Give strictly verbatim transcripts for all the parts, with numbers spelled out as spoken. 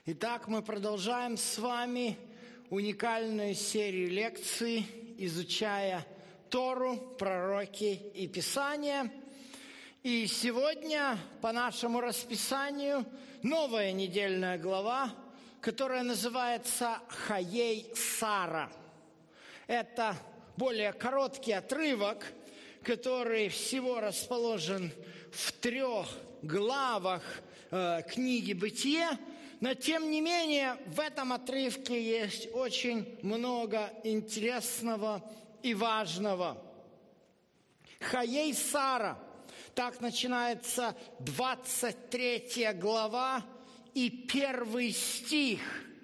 Итак, мы продолжаем с вами уникальную серию лекций, изучая Тору, пророки и Писания. И сегодня по нашему расписанию новая недельная глава, которая называется «Хаей Сара». Это более короткий отрывок, который всего расположен в трех главах э, книги «Бытие», но, тем не менее, в этом отрывке есть очень много интересного и важного. «Хаей Сара» – так начинается двадцать третья глава и первый стих.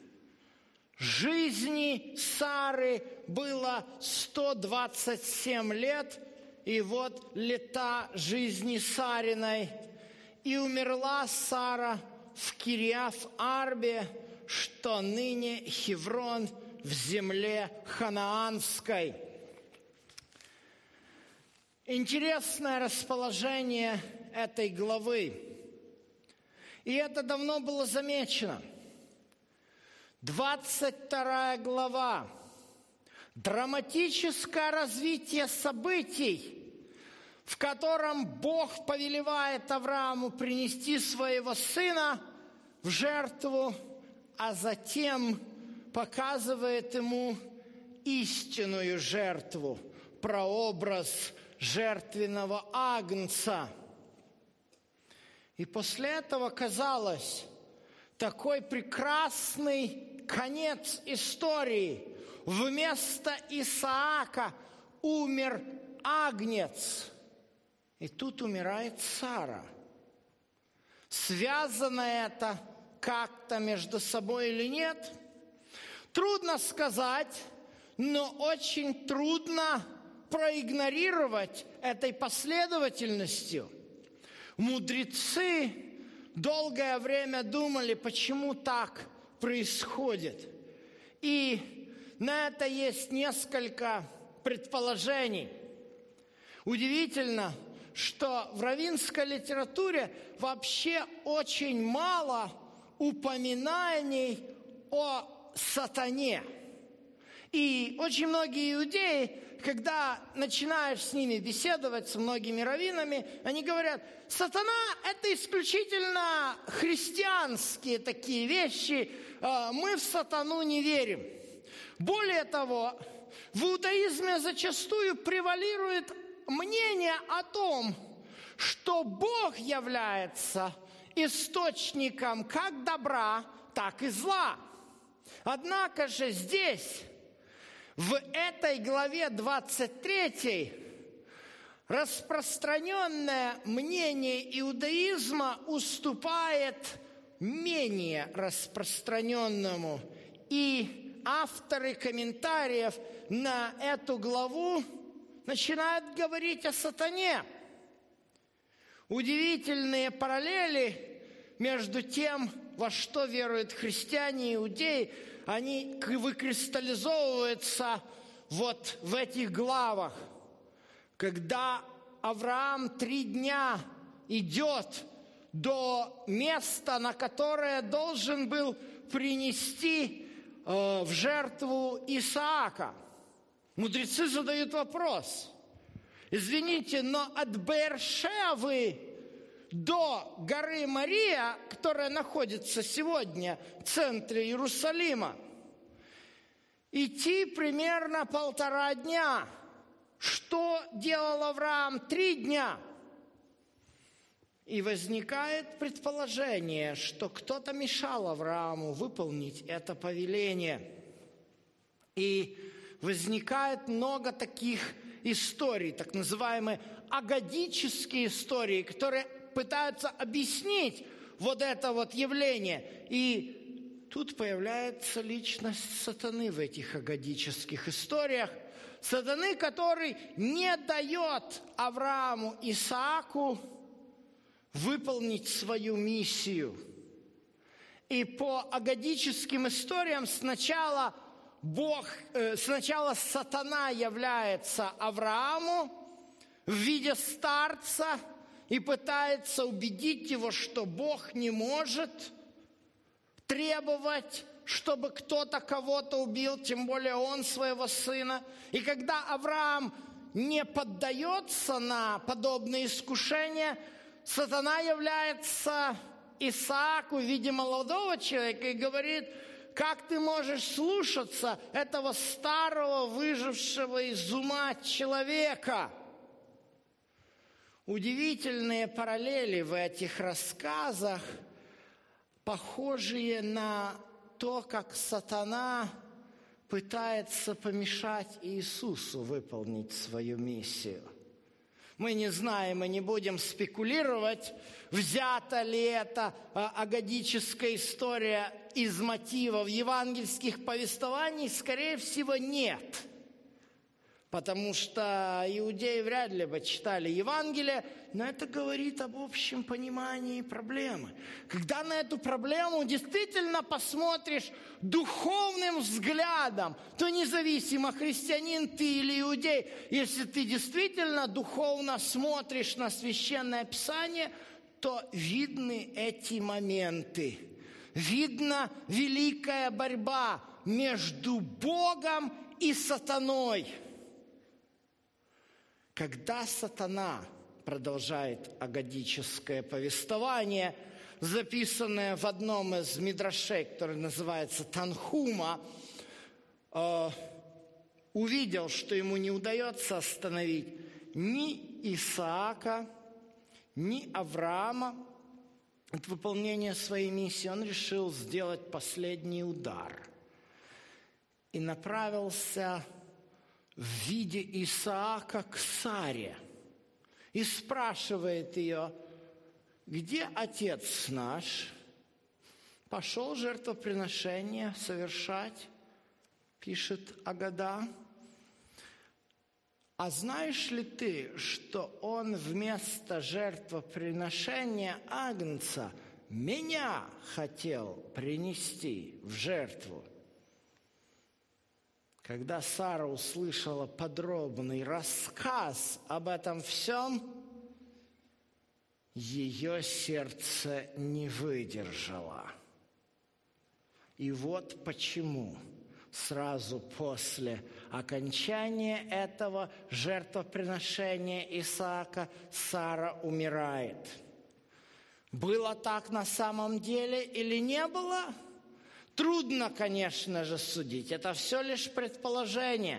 Жизни Сары было сто двадцать семь лет, и вот лета жизни Сариной. И умерла Сара в Кириаф-Арбе, что ныне Хеврон, в земле ханаанской. Интересное расположение этой главы. И это давно было замечено. двадцать вторая глава. Драматическое развитие событий, в котором Бог повелевает Аврааму принести своего сына в жертву, а затем показывает ему истинную жертву, прообраз жертвенного агнца. И после этого, казалось, такой прекрасный конец истории. Вместо Исаака умер агнец. И тут умирает Сара. Связано это как-то между собой или нет? Трудно сказать, но очень трудно проигнорировать этой последовательностью. Мудрецы долгое время думали, почему так происходит. И на это есть несколько предположений. Удивительно, что в раввинской литературе вообще очень мало упоминаний о сатане. И очень многие иудеи, когда начинаешь с ними беседовать, с многими раввинами, они говорят, сатана – это исключительно христианские такие вещи, мы в сатану не верим. Более того, в иудаизме зачастую превалирует мнение о том, что Бог является источником как добра, так и зла. Однако же здесь, в этой главе двадцать третьей, распространенное мнение иудаизма уступает менее распространенному. И авторы комментариев на эту главу начинают говорить о сатане. Удивительные параллели между тем, во что веруют христиане и иудеи, они выкристаллизовываются вот в этих главах. Когда Авраам три дня идет до места, на которое должен был принести э, в жертву Исаака, мудрецы задают вопрос. Извините, но от Беэр-Шевы до горы Мария, которая находится сегодня в центре Иерусалима, идти примерно полтора дня. Что делал Авраам три дня? И возникает предположение, что кто-то мешал Аврааму выполнить это повеление. И возникает много таких историй, так называемые агадические истории, которые пытаются объяснить вот это вот явление. И тут появляется личность сатаны в этих агадических историях. Сатаны, который не дает Аврааму Исааку выполнить свою миссию. И по агадическим историям сначала Бог, э, сначала сатана является Аврааму в виде старца и пытается убедить его, что Бог не может требовать, чтобы кто-то кого-то убил, тем более он своего сына. И когда Авраам не поддается на подобные искушения, сатана является Исааку в виде молодого человека и говорит: как ты можешь слушаться этого старого, выжившего из ума человека? Удивительные параллели в этих рассказах, похожие на то, как сатана пытается помешать Иисусу выполнить свою миссию. Мы не знаем и не будем спекулировать, взята ли эта агадическая история из мотивов евангельских повествований. Скорее всего, нет. Потому что иудеи вряд ли бы читали Евангелие, но это говорит об общем понимании проблемы. Когда на эту проблему действительно посмотришь духовным взглядом, то независимо, христианин ты или иудей, если ты действительно духовно смотришь на Священное Писание, то видны эти моменты. Видна великая борьба между Богом и сатаной. Когда сатана продолжает агадическое повествование, записанное в одном из мидрашей, который называется Танхума, э, увидел, что ему не удается остановить ни Исаака, ни Авраама от выполнения своей миссии, он решил сделать последний удар и направился в виде Исаака к Саре и спрашивает ее: где отец наш? Пошел жертвоприношение совершать, пишет Агада. А знаешь ли ты, что он вместо жертвоприношения агнца меня хотел принести в жертву? Когда Сара услышала подробный рассказ об этом всем, ее сердце не выдержало. И вот почему сразу после окончания этого жертвоприношения Исаака Сара умирает. Было так на самом деле или не было? Трудно, конечно же, судить. Это все лишь предположения.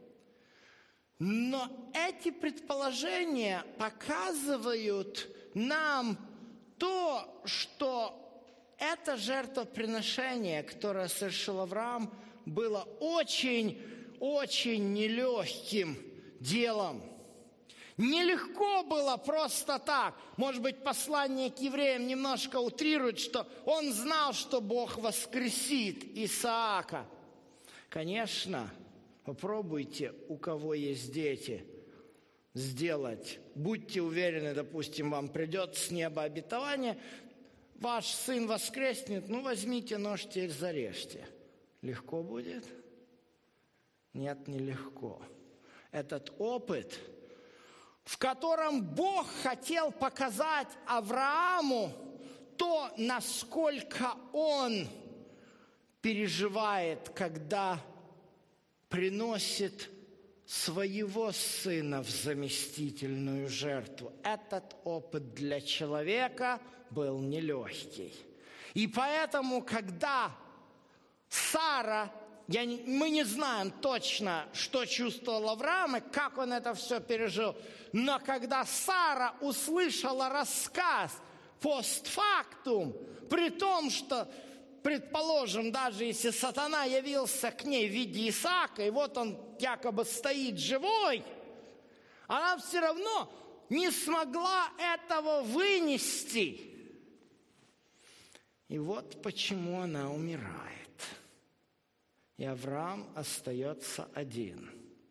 Но эти предположения показывают нам то, что это жертвоприношение, которое совершил Авраам, было очень-очень нелегким делом. Нелегко было просто так. Может быть, послание к евреям немножко утрирует, что он знал, что Бог воскресит Исаака. Конечно, попробуйте, у кого есть дети, сделать. Будьте уверены, допустим, вам придет с неба обетование, ваш сын воскреснет, ну, возьмите нож, теперь зарежьте. Легко будет? Нет, нелегко. Этот опыт, в котором Бог хотел показать Аврааму то, насколько он переживает, когда приносит своего сына в заместительную жертву. Этот опыт для человека был нелегкий. И поэтому, когда Сара, я не, мы не знаем точно, что чувствовал Авраам и как он это все пережил, но когда Сара услышала рассказ постфактум, при том, что, предположим, даже если сатана явился к ней в виде Исаака, и вот он якобы стоит живой, она все равно не смогла этого вынести. И вот почему она умирает. И Авраам остается один.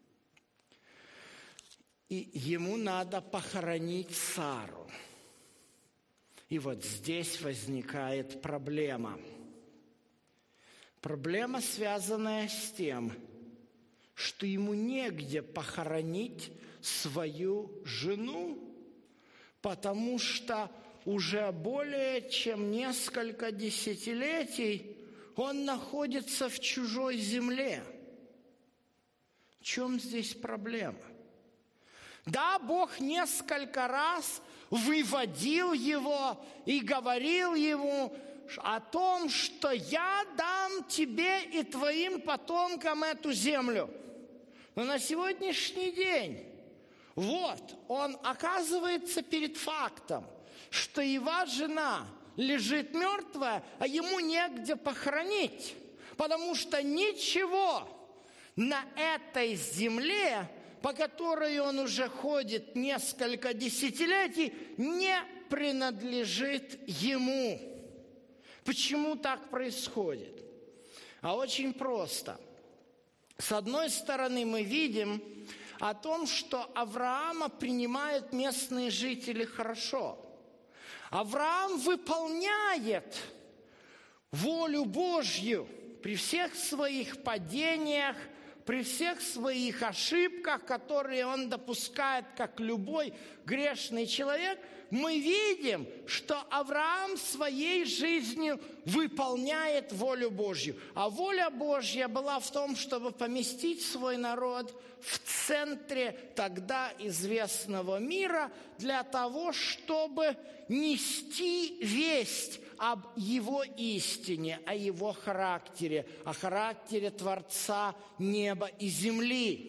И ему надо похоронить Сару. И вот здесь возникает проблема. Проблема, связанная с тем, что ему негде похоронить свою жену, потому что уже более чем несколько десятилетий он находится в чужой земле. В чем здесь проблема? Да, Бог несколько раз выводил его и говорил ему о том, что я дам тебе и твоим потомкам эту землю. Но на сегодняшний день вот он оказывается перед фактом, что его жена лежит мертвая, а ему негде похоронить, потому что ничего на этой земле, по которой он уже ходит несколько десятилетий, не принадлежит ему. Почему так происходит? А очень просто. С одной стороны, мы видим о том, что Авраама принимают местные жители хорошо. Авраам выполняет волю Божью при всех своих падениях, при всех своих ошибках, которые он допускает, как любой грешный человек. Мы видим, что Авраам своей жизнью выполняет волю Божью. А воля Божья была в том, чтобы поместить свой народ в центре тогда известного мира для того, чтобы нести весть об его истине, о его характере, о характере Творца неба и земли.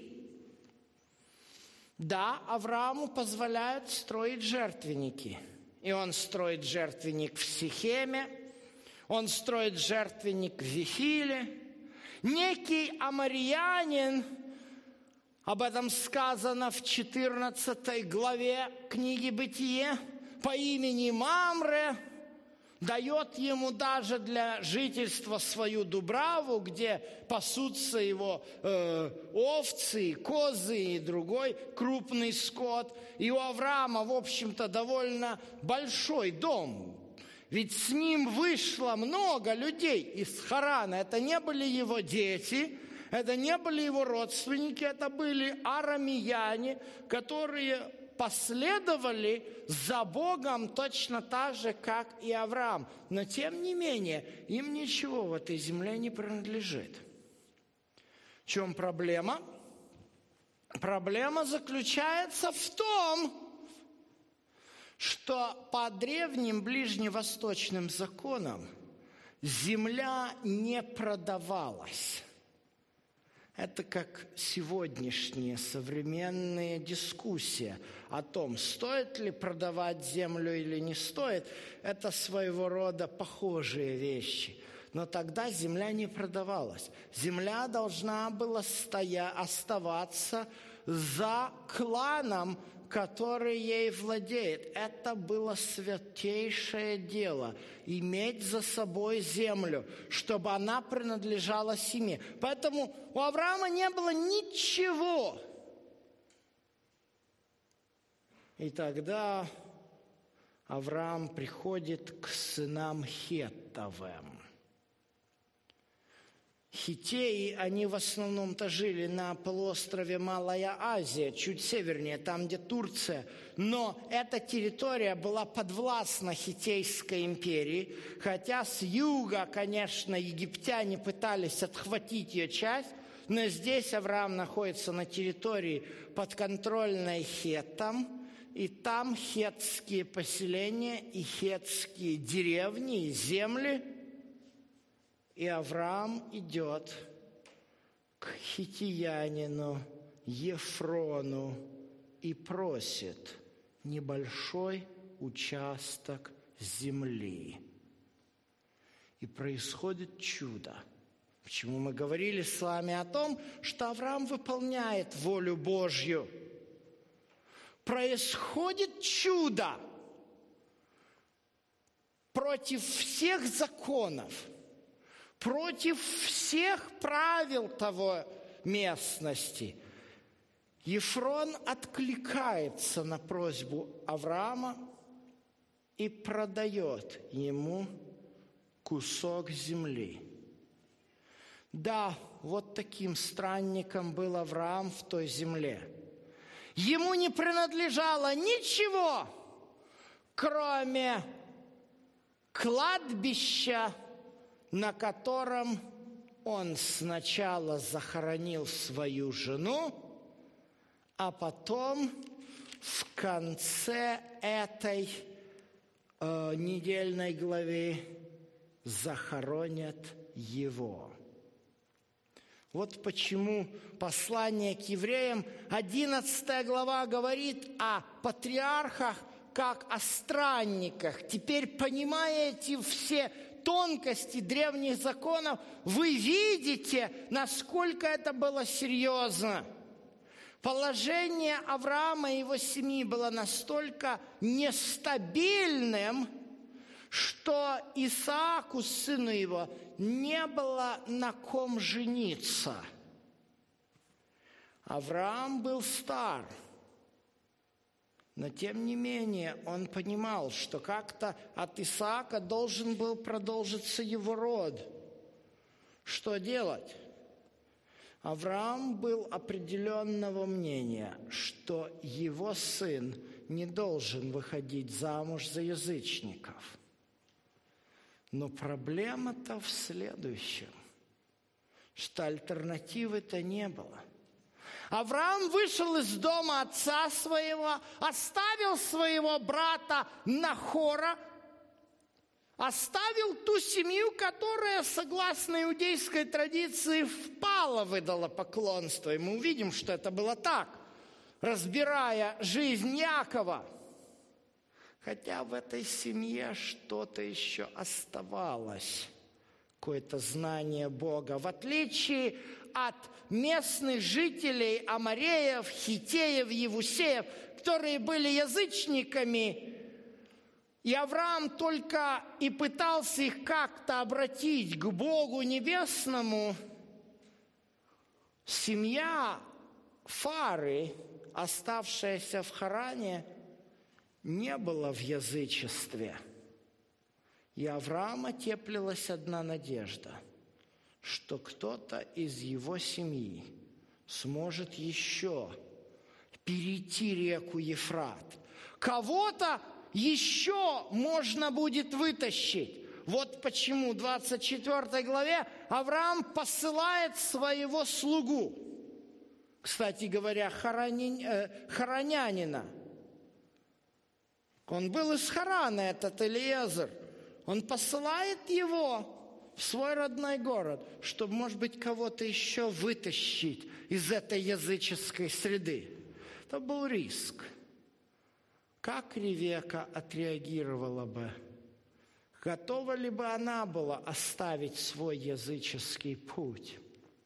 Да, Аврааму позволяют строить жертвенники. И он строит жертвенник в Сихеме, он строит жертвенник в Вифиле. Некий аморьянин, об этом сказано в четырнадцатой главе книги «Бытие», по имени Мамре, дает ему даже для жительства свою дубраву, где пасутся его э, овцы, козы и другой крупный скот. И у Авраама, в общем-то, довольно большой дом. Ведь с ним вышло много людей из Харана. Это не были его дети, это не были его родственники, это были арамеяне, которые последовали за Богом точно так же, как и Авраам. Но, тем не менее, им ничего в этой земле не принадлежит. В чем проблема? Проблема заключается в том, что по древним ближневосточным законам земля не продавалась. Это как сегодняшняя современная дискуссия о том, стоит ли продавать землю или не стоит. Это своего рода похожие вещи. Но тогда земля не продавалась. Земля должна была стоя, оставаться за кланом, который ей владеет. Это было святейшее дело – иметь за собой землю, чтобы она принадлежала семье. Поэтому у Авраама не было ничего. И тогда Авраам приходит к сынам Хеттовым. Хиттеи, они в основном-то жили на полуострове Малая Азия, чуть севернее, там, где Турция. Но эта территория была подвластна Хиттейской империи, хотя с юга, конечно, египтяне пытались отхватить ее часть, но здесь Авраам находится на территории подконтрольной Хеттам, и там хеттские поселения и хеттские деревни и земли. И Авраам идет к хиттеянину Ефрону и просит небольшой участок земли. И происходит чудо. Почему мы говорили с вами о том, что Авраам выполняет волю Божью? Происходит чудо против всех законов, против всех правил того местности. Ефрон откликается на просьбу Авраама и продает ему кусок земли. Да, вот таким странником был Авраам в той земле. Ему не принадлежало ничего, кроме кладбища, на котором он сначала захоронил свою жену, а потом в конце этой э, недельной главы захоронят его. Вот почему послание к евреям, одиннадцатая глава, говорит о патриархах как о странниках. Теперь, понимая эти все тонкости древних законов, вы видите, насколько это было серьезно. Положение Авраама и его семьи было настолько нестабильным, что Исааку, сыну его, не было на ком жениться. Авраам был стар, но тем не менее он понимал, что как-то от Исаака должен был продолжиться его род. Что делать? Авраам был определенного мнения, что его сын не должен выходить замуж за язычников. Но проблема-то в следующем, что альтернативы-то не было. Авраам вышел из дома отца своего, оставил своего брата Нахора, оставил ту семью, которая, согласно иудейской традиции, впала в идолопоклонство. И мы увидим, что это было так, разбирая жизнь Якова. Хотя в этой семье что-то еще оставалось, какое-то знание Бога. В отличие от местных жителей Амореев, Хиттеев, Евусеев, которые были язычниками, и Авраам только и пытался их как-то обратить к Богу Небесному, семья Фары, оставшаяся в Харане, не была в язычестве. И Авраама теплилась одна надежда, что кто-то из его семьи сможет еще перейти реку Ефрат. Кого-то еще можно будет вытащить. Вот почему в двадцать четвёртой главе Авраам посылает своего слугу, кстати говоря, харанин, э, харанянина. Он был из Харана, этот Элиезер. Он посылает его в свой родной город, чтобы, может быть, кого-то еще вытащить из этой языческой среды. Это был риск. Как Ревека отреагировала бы? Готова ли бы она была оставить свой языческий путь?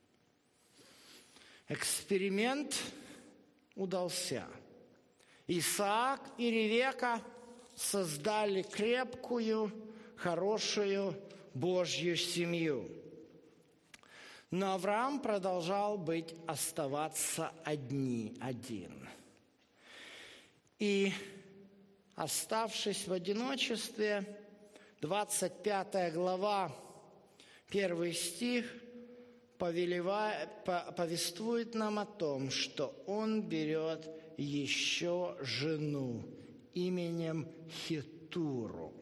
Эксперимент удался. Исаак и Ревека создали крепкую, хорошую Божью семью. Но Авраам продолжал быть, оставаться одни, один. И, оставшись в одиночестве, двадцать пятая глава, первый стих, повествует нам о том, что он берет еще жену именем Хетуру.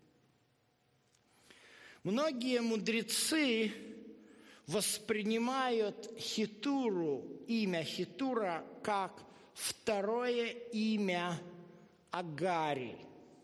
Многие мудрецы воспринимают Хетуру, имя Хетура, как второе имя Агари.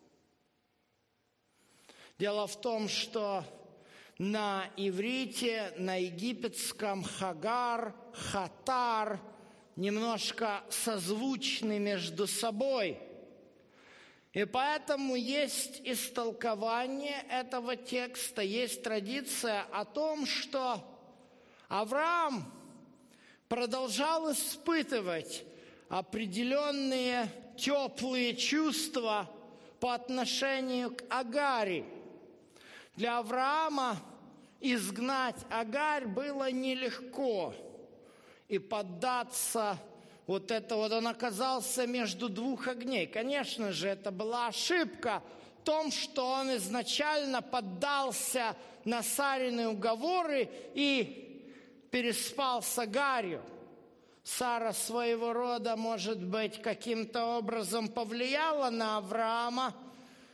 Дело в том, что на иврите, на египетском Хагар, Хатар немножко созвучны между собой. И поэтому есть истолкование этого текста, есть традиция о том, что Авраам продолжал испытывать определенные теплые чувства по отношению к Агаре. Для Авраама изгнать Агарь было нелегко. И поддаться, вот это вот он оказался между двух огней. Конечно же, это была ошибка в том, что он изначально поддался на Сарины уговоры и переспал с Агарью. Сара своего рода, может быть, каким-то образом повлияла на Авраама,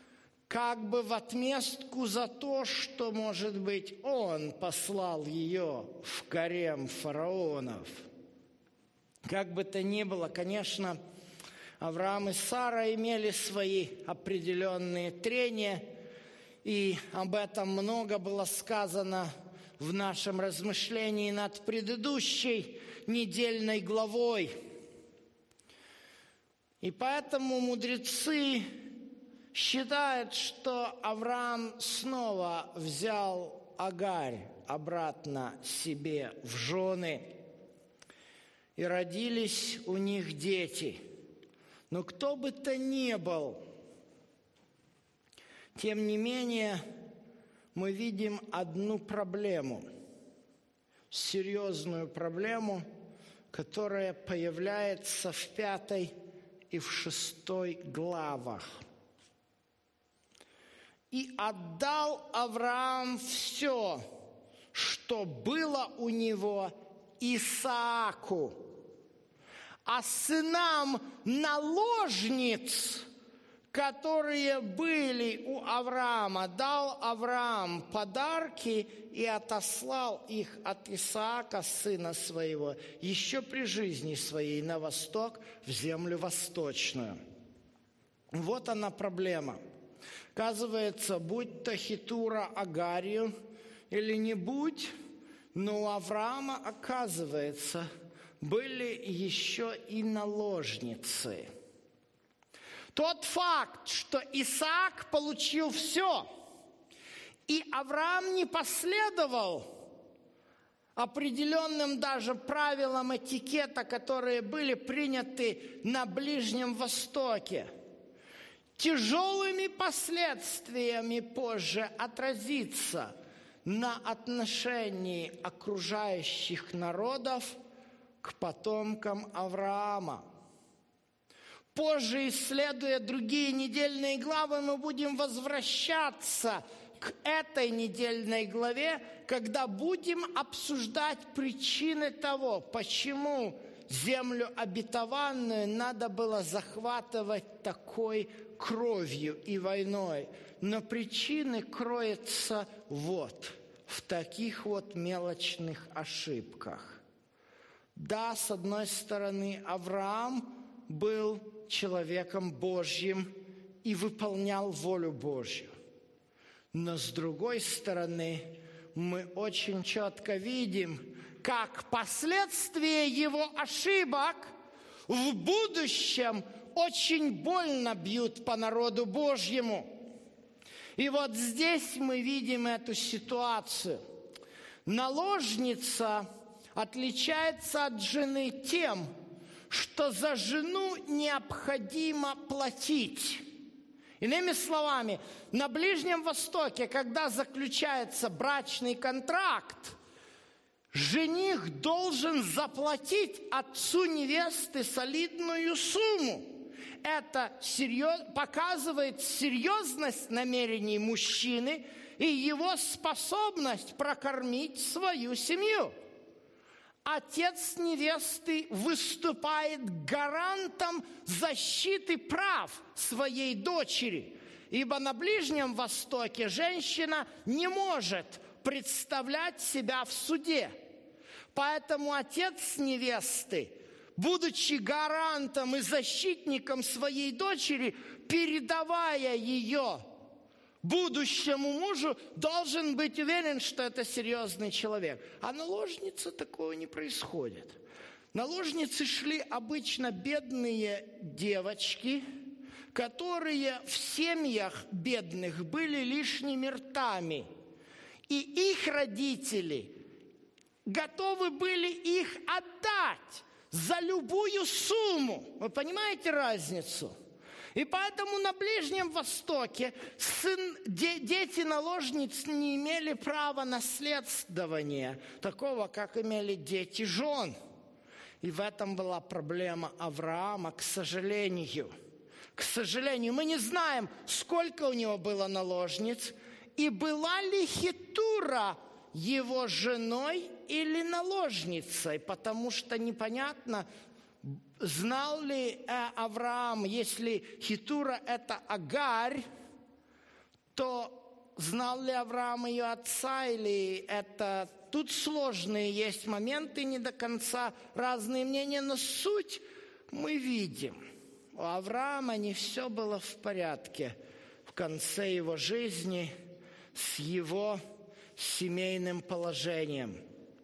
как бы в отместку за то, что, может быть, он послал ее в гарем фараонов. Как бы то ни было, конечно, Авраам и Сара имели свои определенные трения, и об этом много было сказано в нашем размышлении над предыдущей недельной главой. И поэтому мудрецы считают, что Авраам снова взял Агарь обратно себе в жены, и родились у них дети. Но кто бы то ни был, тем не менее, мы видим одну проблему, серьезную проблему, которая появляется в пятой и в шестой главах. «И отдал Авраам все, что было у него, Исааку, а сынам наложниц, которые были у Авраама, дал Авраам подарки и отослал их от Исаака, сына своего, еще при жизни своей на восток, в землю восточную». Вот она проблема. Оказывается, будь то Хитура Агарью или не будь, но у Авраама, оказывается, были еще и наложницы. Тот факт, что Исаак получил все, и Авраам не последовал определенным даже правилам этикета, которые были приняты на Ближнем Востоке, тяжелыми последствиями позже отразится на отношении окружающих народов к потомкам Авраама. Позже, исследуя другие недельные главы, мы будем возвращаться к этой недельной главе, когда будем обсуждать причины того, почему землю обетованную надо было захватывать такой кровью и войной. Но причины кроются вот в таких вот мелочных ошибках. Да, с одной стороны, Авраам был человеком Божьим и выполнял волю Божью. Но с другой стороны, мы очень четко видим, как последствия его ошибок в будущем очень больно бьют по народу Божьему. И вот здесь мы видим эту ситуацию. Наложница отличается от жены тем, что за жену необходимо платить. Иными словами, на Ближнем Востоке, когда заключается брачный контракт, жених должен заплатить отцу невесты солидную сумму. Это серьез... показывает серьезность намерений мужчины и его способность прокормить свою семью. Отец невесты выступает гарантом защиты прав своей дочери, ибо на Ближнем Востоке женщина не может представлять себя в суде. Поэтому отец невесты, будучи гарантом и защитником своей дочери, передавая ее будущему мужу, должен быть уверен, что это серьезный человек. А наложница такого не происходит. Наложницы шли обычно бедные девочки, которые в семьях бедных были лишними ртами. И их родители готовы были их отдать за любую сумму. Вы понимаете разницу? И поэтому на Ближнем Востоке сын, де, дети наложниц не имели права наследования, такого, как имели дети жен. И в этом была проблема Авраама, к сожалению. К сожалению, мы не знаем, сколько у него было наложниц, и была ли Хитура его женой или наложницей, потому что непонятно, знал ли Авраам, если Хитура – это Агарь, то знал ли Авраам ее отца, или это... Тут сложные есть моменты, не до конца разные мнения, но суть мы видим. У Авраама не все было в порядке в конце его жизни с его семейным положением.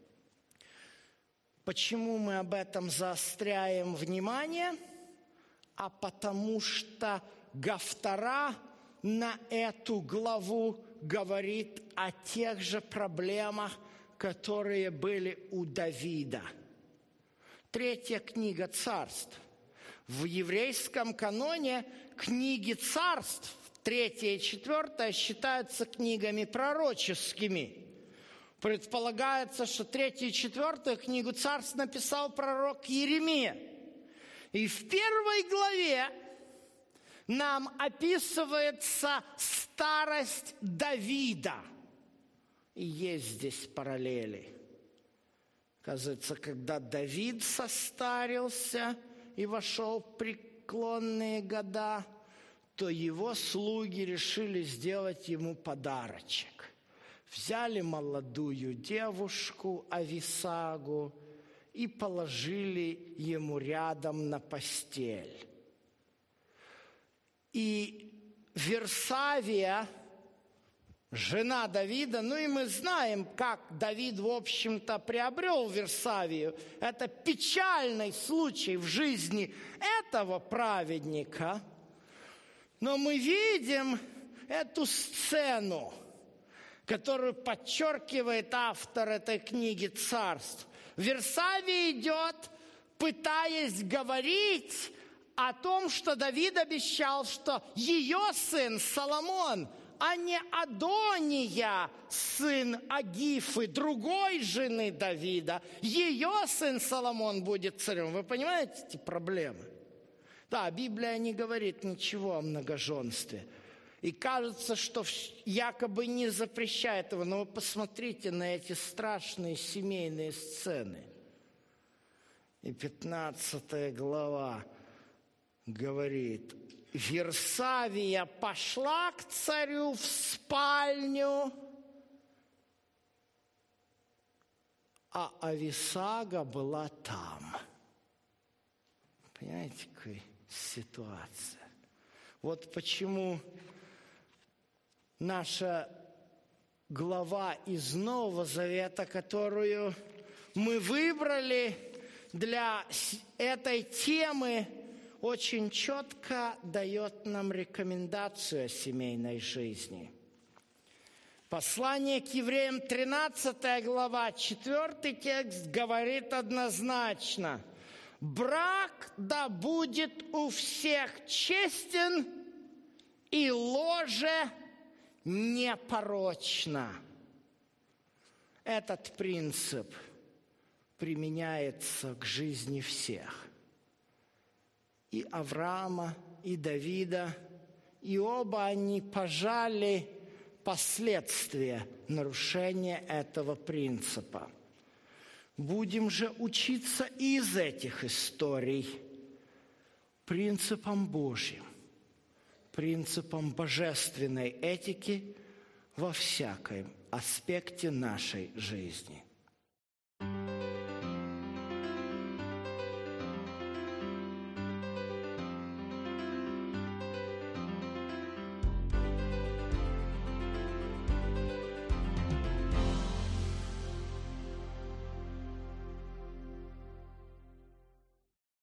Почему мы об этом заостряем внимание? А потому что Гафтара на эту главу говорит о тех же проблемах, которые были у Давида. Третья книга Царств. В еврейском каноне книги Царств, третья и четвертая, считаются книгами пророческими. Предполагается, что третью и четвертую книгу Царств написал пророк Иеремия. И в первой главе нам описывается старость Давида. И есть здесь параллели. Оказывается, когда Давид состарился и вошел в преклонные года, то его слуги решили сделать ему подарочек. Взяли молодую девушку Ависагу и положили ему рядом на постель. И Версавия, жена Давида, ну и мы знаем, как Давид, в общем-то, приобрел Версавию. Это печальный случай в жизни этого праведника. Но мы видим эту сцену, которую подчеркивает автор этой книги «Царств». Версавия идет, пытаясь говорить о том, что Давид обещал, что ее сын Соломон, а не Адония, сын Агифы, другой жены Давида, ее сын Соломон будет царем. Вы понимаете эти проблемы? Да, Библия не говорит ничего о многоженстве. И кажется, что якобы не запрещает его. Но вы посмотрите на эти страшные семейные сцены. И пятнадцатая глава говорит: Версавия пошла к царю в спальню, а Ависага была там. Понимаете, какая ситуация? Вот почему наша глава из Нового Завета, которую мы выбрали для этой темы, очень четко дает нам рекомендацию о семейной жизни. Послание к евреям, тринадцатая глава, четвертый текст говорит однозначно: брак да будет у всех честен, и ложе непорочно. Этот принцип применяется к жизни всех. И Авраама, и Давида, и оба они пожали последствия нарушения этого принципа. Будем же учиться из этих историй принципам Божьим, принципам божественной этики во всяком аспекте нашей жизни.